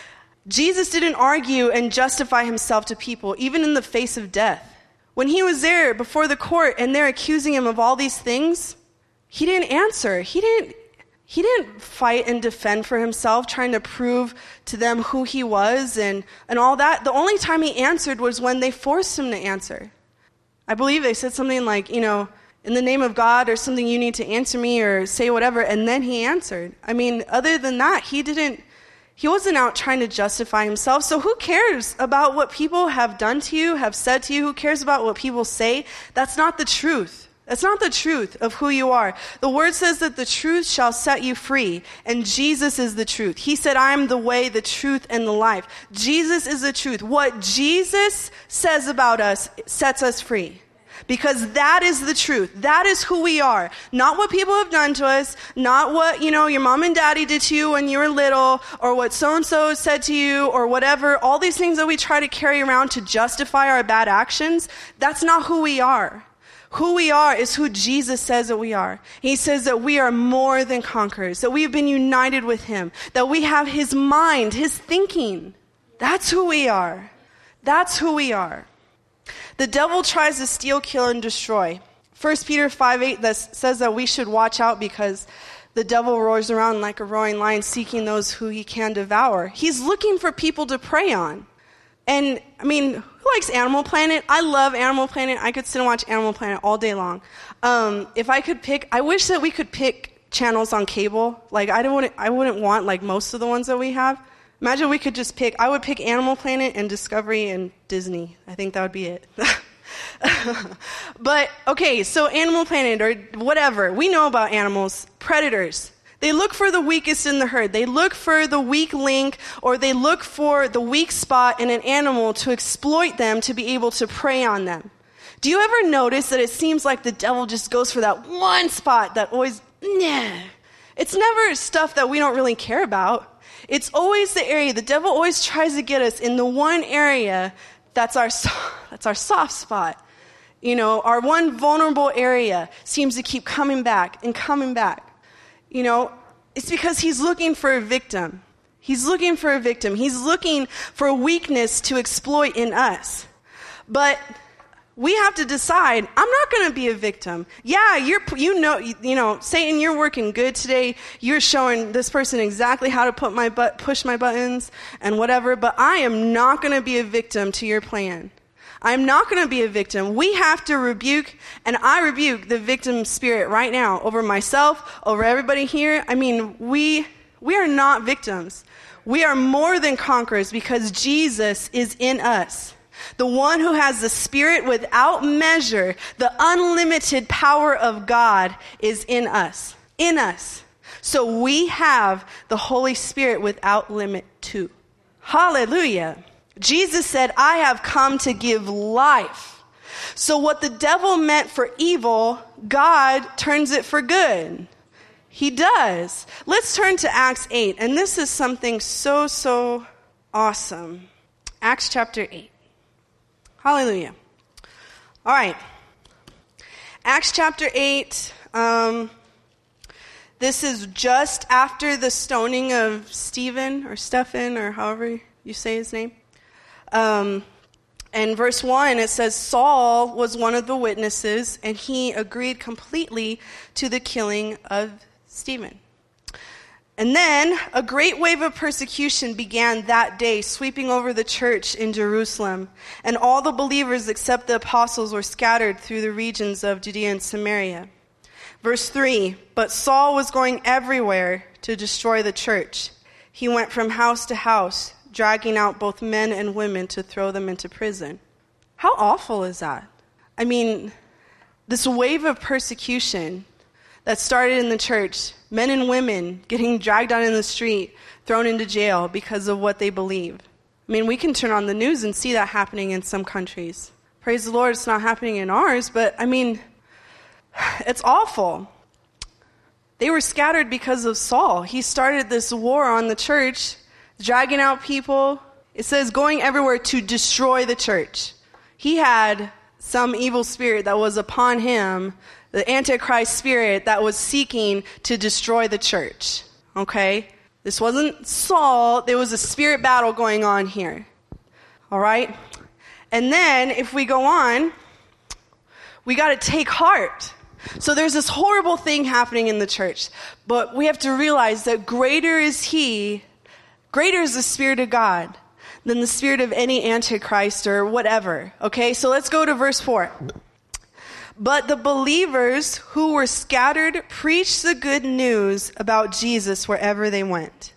Jesus didn't argue and justify himself to people, even in the face of death. When he was there before the court and they're accusing him of all these things, he didn't answer. He didn't He didn't fight and defend for himself, trying to prove to them who he was and, and all that. The only time he answered was when they forced him to answer. I believe they said something like, you know, in the name of God or something, you need to answer me or say whatever, and then he answered. I mean, other than that, he didn't, he wasn't out trying to justify himself. So who cares about what people have done to you, have said to you? Who cares about what people say? That's not the truth. That's not the truth of who you are. The word says that the truth shall set you free, and Jesus is the truth. He said, I am the way, the truth, and the life. Jesus is the truth. What Jesus says about us sets us free, because that is the truth. That is who we are. Not what people have done to us, not what, you know, your mom and daddy did to you when you were little, or what so-and-so said to you, or whatever. All these things that we try to carry around to justify our bad actions, that's not who we are. Who we are is who Jesus says that we are. He says that we are more than conquerors, that we have been united with him, that we have his mind, his thinking. That's who we are. That's who we are. The devil tries to steal, kill, and destroy. First Peter five eight that says that we should watch out because the devil roars around like a roaring lion seeking those who he can devour. He's looking for people to prey on. And, I mean, who likes Animal Planet? I love Animal Planet. I could sit and watch Animal Planet all day long. Um, if I could pick, I wish that we could pick channels on cable. Like, I don't, I wouldn't want, like, most of the ones that we have. Imagine we could just pick, I would pick Animal Planet and Discovery and Disney. I think that would be it. But, okay, so Animal Planet or whatever, we know about animals, predators. They look for the weakest in the herd. They look for the weak link, or they look for the weak spot in an animal to exploit them to be able to prey on them. Do you ever notice that it seems like the devil just goes for that one spot that always, nah. It's never stuff that we don't really care about. It's always the area. The devil always tries to get us in the one area that's our, that's our soft spot. You know, our one vulnerable area seems to keep coming back and coming back. You know, it's because he's looking for a victim. He's looking for a victim. He's looking for a weakness to exploit in us. But we have to decide, I'm not going to be a victim. Yeah, you're, you know, you know, Satan, you're working good today. You're showing this person exactly how to put my butt, push my buttons and whatever, but I am not going to be a victim to your plan. I'm not going to be a victim. We have to rebuke, and I rebuke the victim spirit right now over myself, over everybody here. I mean, we, we are not victims. We are more than conquerors because Jesus is in us. The one who has the Spirit without measure, the unlimited power of God is in us. In us. So we have the Holy Spirit without limit too. Hallelujah. Jesus said, I have come to give life. So what the devil meant for evil, God turns it for good. He does. Let's turn to Acts eight. And this is something so, so awesome. Acts chapter eight. Hallelujah. All right. Acts chapter eight. Um, this is just after the stoning of Stephen or Stephen or however you say his name. Um, and verse one, it says, Saul was one of the witnesses, and he agreed completely to the killing of Stephen. And then a great wave of persecution began that day, sweeping over the church in Jerusalem. And all the believers except the apostles were scattered through the regions of Judea and Samaria. Verse three, but Saul was going everywhere to destroy the church. He went from house to house, dragging out both men and women to throw them into prison. How awful is that? I mean, this wave of persecution that started in the church, men and women getting dragged out in the street, thrown into jail because of what they believe. I mean, we can turn on the news and see that happening in some countries. Praise the Lord, it's not happening in ours, but I mean, it's awful. They were scattered because of Saul. He started this war on the church, dragging out people. It says going everywhere to destroy the church. He had some evil spirit that was upon him, the Antichrist spirit that was seeking to destroy the church. Okay? This wasn't Saul. There was a spirit battle going on here. All right? And then if we go on, we got to take heart. So there's this horrible thing happening in the church, but we have to realize that greater is he, greater is the Spirit of God than the spirit of any Antichrist or whatever. Okay? So let's go to verse four. But the believers who were scattered preached the good news about Jesus wherever they went.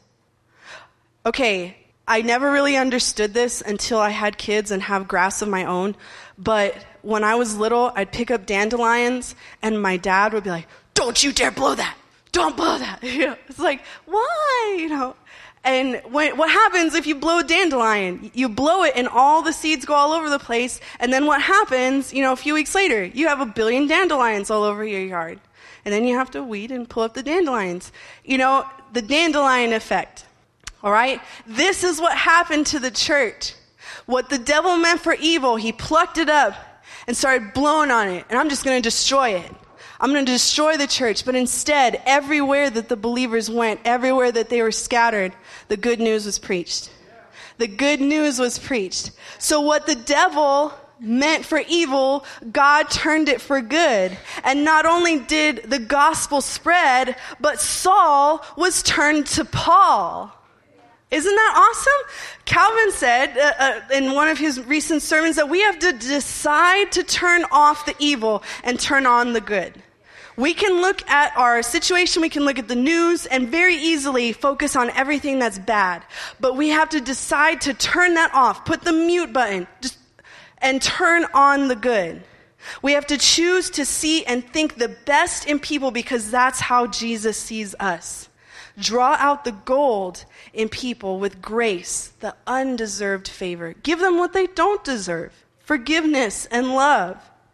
Okay, I never really understood this until I had kids and have grass of my own. But when I was little, I'd pick up dandelions and my dad would be like, don't you dare blow that. Don't blow that. You know, it's like, why? You know. And when, what happens if you blow a dandelion? You blow it and all the seeds go all over the place. And then what happens, you know, a few weeks later, you have a billion dandelions all over your yard. And then you have to weed and pull up the dandelions. You know, the dandelion effect. All right? This is what happened to the church. What the devil meant for evil, he plucked it up and started blowing on it. And I'm just going to destroy it. I'm going to destroy the church. But instead, everywhere that the believers went, everywhere that they were scattered, the good news was preached. The good news was preached. So what the devil meant for evil, God turned it for good. And not only did the gospel spread, but Saul was turned to Paul. Isn't that awesome? Calvin said uh, uh, in one of his recent sermons that we have to decide to turn off the evil and turn on the good. We can look at our situation, we can look at the news, and very easily focus on everything that's bad. But we have to decide to turn that off, put the mute button, just and turn on the good. We have to choose to see and think the best in people because that's how Jesus sees us. Draw out the gold in people with grace, the undeserved favor. Give them what they don't deserve, forgiveness and love.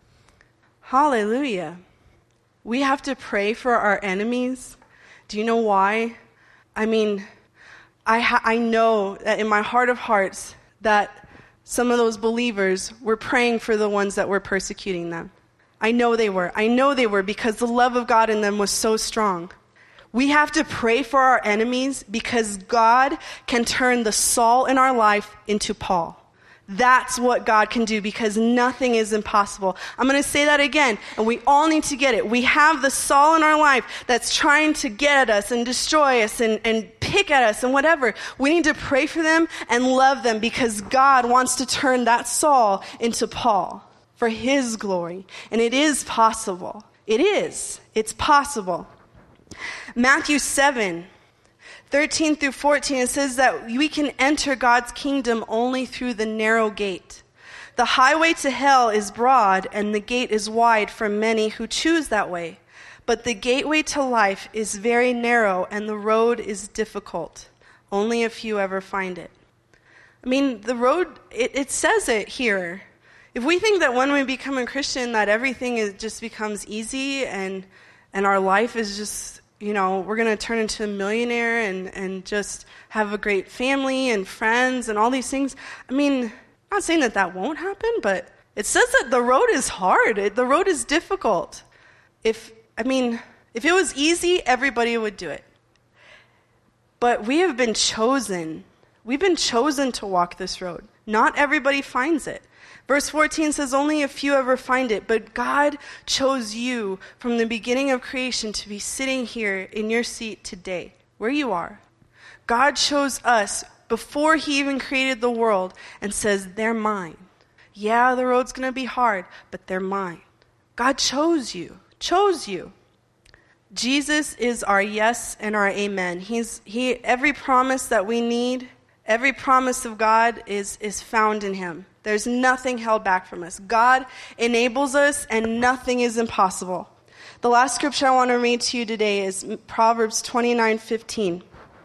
Hallelujah. We have to pray for our enemies. Do you know why? I mean, I ha- I know that in my heart of hearts that some of those believers were praying for the ones that were persecuting them. I know they were. I know they were because the love of God in them was so strong. We have to pray for our enemies because God can turn the Saul in our life into Paul. That's what God can do because nothing is impossible. I'm going to say that again, and we all need to get it. We have the Saul in our life that's trying to get at us and destroy us and, and pick at us and whatever. We need to pray for them and love them because God wants to turn that Saul into Paul for his glory. And it is possible. It is. It's possible. Matthew seven, thirteen through fourteen, it says that we can enter God's kingdom only through the narrow gate. The highway to hell is broad, and the gate is wide for many who choose that way. But the gateway to life is very narrow, and the road is difficult. Only a few ever find it. I mean, the road, it, it says it here. If we think that when we become a Christian that everything is, just becomes easy and and our life is just, you know, we're going to turn into a millionaire and, and just have a great family and friends and all these things. I mean, I'm not saying that that won't happen, but it says that the road is hard. It, the road is difficult. If, I mean, if it was easy, everybody would do it. But we have been chosen. We've been chosen to walk this road. Not everybody finds it. Verse fourteen says, only a few ever find it, but God chose you from the beginning of creation to be sitting here in your seat today, where you are. God chose us before he even created the world and says, they're mine. Yeah, the road's going to be hard, but they're mine. God chose you, chose you. Jesus is our yes and our amen. He's he. Every promise that we need, every promise of God is, is found in him. There's nothing held back from us. God enables us and nothing is impossible. The last scripture I want to read to you today is Proverbs twenty-nine fifteen.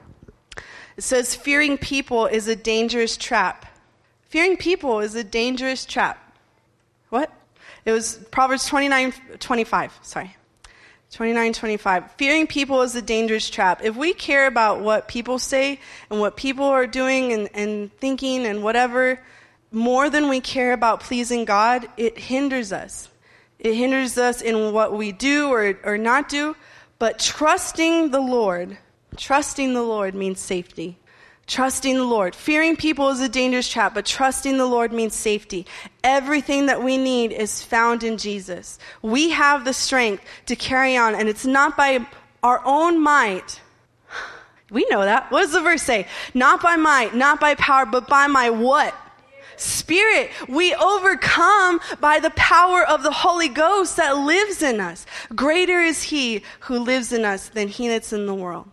It says, fearing people is a dangerous trap. Fearing people is a dangerous trap. What? It was Proverbs twenty-nine twenty-five, sorry. twenty-nine twenty-five. Fearing people is a dangerous trap. If we care about what people say and what people are doing and, and thinking and whatever, more than we care about pleasing God, it hinders us. It hinders us in what we do or, or not do. But trusting the Lord, trusting the Lord means safety. Trusting the Lord. Fearing people is a dangerous trap, but trusting the Lord means safety. Everything that we need is found in Jesus. We have the strength to carry on, and it's not by our own might. We know that. What does the verse say? Not by might, not by power, but by my what? Spirit. We overcome by the power of the Holy Ghost that lives in us. Greater is he who lives in us than he that's in the world.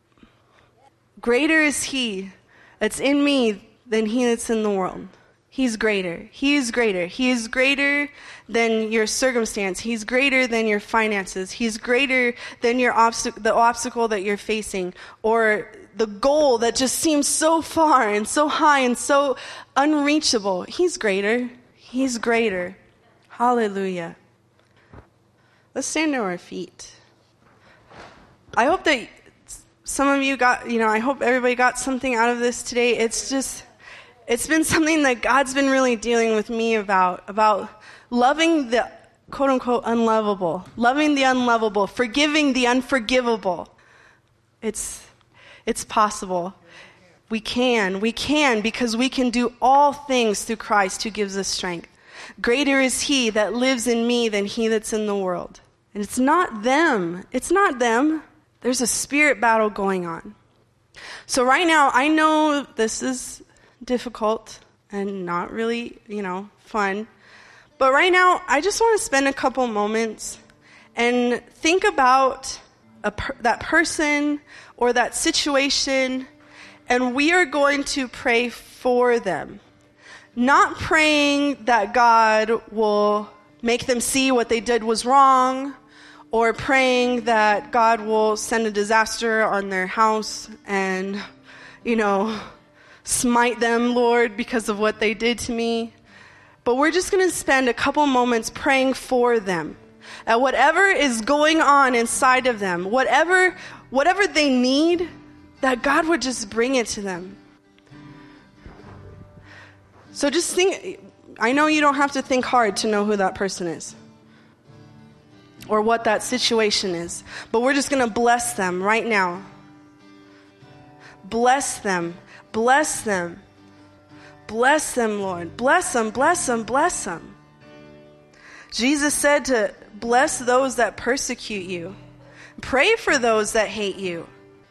Greater is he that's in me than he that's in the world. He's greater. He is greater. He is greater than your circumstance. He's greater than your finances. He's greater than your obst- the obstacle that you're facing or the goal that just seems so far and so high and so unreachable. He's greater. He's greater. Hallelujah. Let's stand to our feet. I hope that some of you got, you know, I hope everybody got something out of this today. It's just, it's been something that God's been really dealing with me about, about loving the quote-unquote unlovable, loving the unlovable, forgiving the unforgivable. It's, it's possible. We can, we can, because we can do all things through Christ who gives us strength. Greater is he that lives in me than he that's in the world. And it's not them. It's not them. There's a spirit battle going on. So right now, I know this is difficult and not really, you know, fun. But right now, I just want to spend a couple moments and think about a per- that person or that situation, and we are going to pray for them. Not praying that God will make them see what they did was wrong, or praying that God will send a disaster on their house and, you know, smite them, Lord, because of what they did to me. But we're just going to spend a couple moments praying for them. At whatever is going on inside of them, whatever whatever they need, that God would just bring it to them. So just think, I know you don't have to think hard to know who that person is or what that situation is, but we're just going to bless them right now. Bless them. Bless them. Bless them, Lord. Bless them, bless them, bless them. Jesus said to bless those that persecute you. Pray for those that hate you.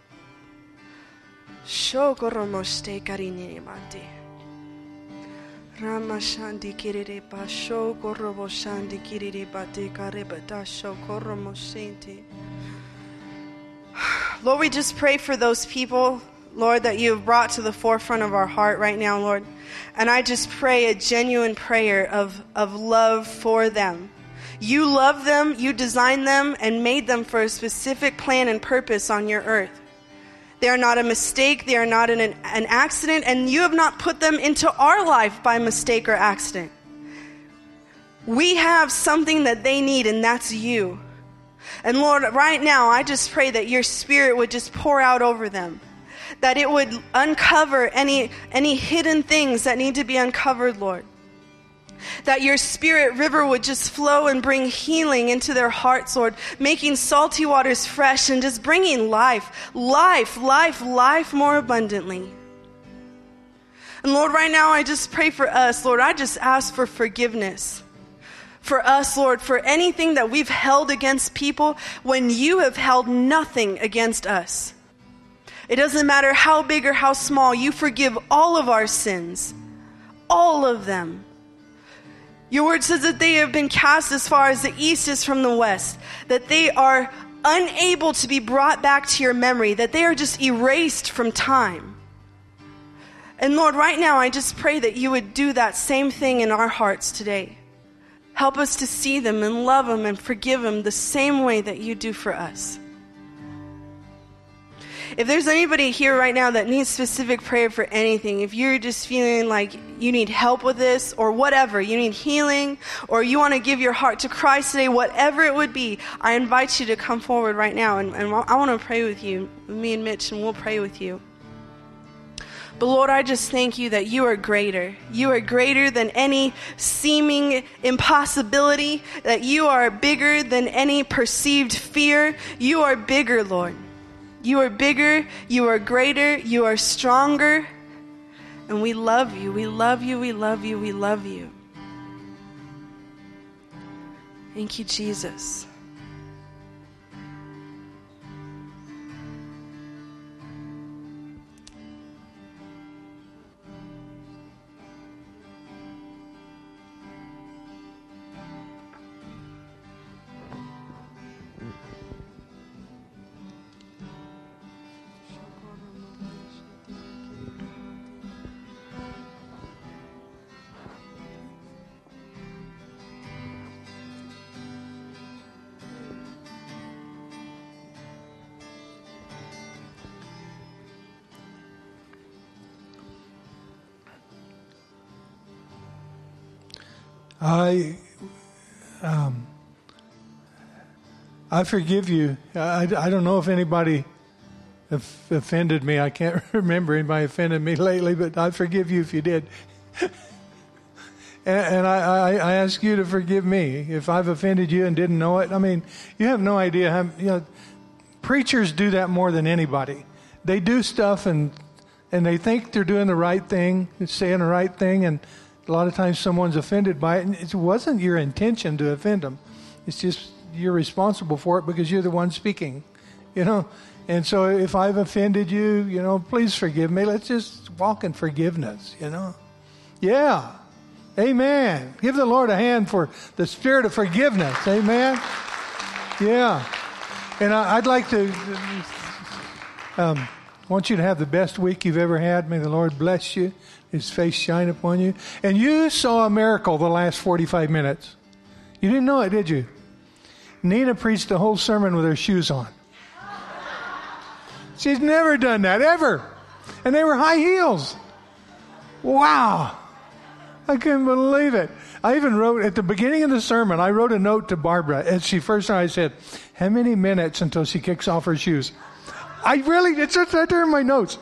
Lord, we just pray for those people, Lord, that you have brought to the forefront of our heart right now, Lord. And I just pray a genuine prayer of, of love for them. You love them, you designed them, and made them for a specific plan and purpose on your earth. They are not a mistake, they are not an, an accident, and you have not put them into our life by mistake or accident. We have something that they need, and that's you. And Lord, right now, I just pray that your Spirit would just pour out over them. That it would uncover any, any hidden things that need to be uncovered, Lord. That your Spirit river would just flow and bring healing into their hearts, Lord. Making salty waters fresh and just bringing life, life, life, life more abundantly. And Lord, right now I just pray for us, Lord. I just ask for forgiveness. For us, Lord, for anything that we've held against people when you have held nothing against us. It doesn't matter how big or how small, you forgive all of our sins. All of them. Your word says that they have been cast as far as the east is from the west. That they are unable to be brought back to your memory. That they are just erased from time. And Lord, right now I just pray that you would do that same thing in our hearts today. Help us to see them and love them and forgive them the same way that you do for us. If there's anybody here right now that needs specific prayer for anything, if you're just feeling like you need help with this or whatever, you need healing or you want to give your heart to Christ today, whatever it would be, I invite you to come forward right now and, and I want to pray with you, me and Mitch, and we'll pray with you. But Lord, I just thank you that you are greater. You are greater than any seeming impossibility, that you are bigger than any perceived fear. You are bigger, Lord. You are bigger, you are greater, you are stronger, and we love you, we love you, we love you, we love you. Thank you, Jesus. I, um, I forgive you. I, I don't know if anybody offended me. I can't remember anybody offended me lately, but I forgive you if you did. and and I, I, I ask you to forgive me if I've offended you and didn't know it. I mean, you have no idea how, you know, preachers do that more than anybody. They do stuff and and they think they're doing the right thing, saying the right thing, and a lot of times someone's offended by it, and it wasn't your intention to offend them. It's just you're responsible for it because you're the one speaking, you know. And so if I've offended you, you know, please forgive me. Let's just walk in forgiveness, you know. Yeah. Amen. Give the Lord a hand for the spirit of forgiveness. Amen. Yeah. And I, I'd like to... Um, I want you to have the best week you've ever had. May the Lord bless you, His face shine upon you. And you saw a miracle the last forty-five minutes. You didn't know it, did you? Nina preached a whole sermon with her shoes on. She's never done that, ever. And they were high heels. Wow. I couldn't believe it. I even wrote, at the beginning of the sermon, I wrote a note to Barbara. As she first started, I said, how many minutes until she kicks off her shoes? I really, it's right there in my notes.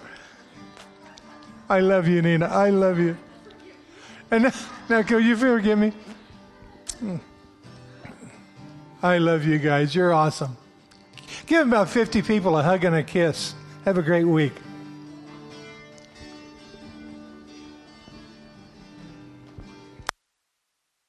I love you, Nina. I love you. And now, now can you forgive me? I love you guys. You're awesome. Give about fifty people a hug and a kiss. Have a great week.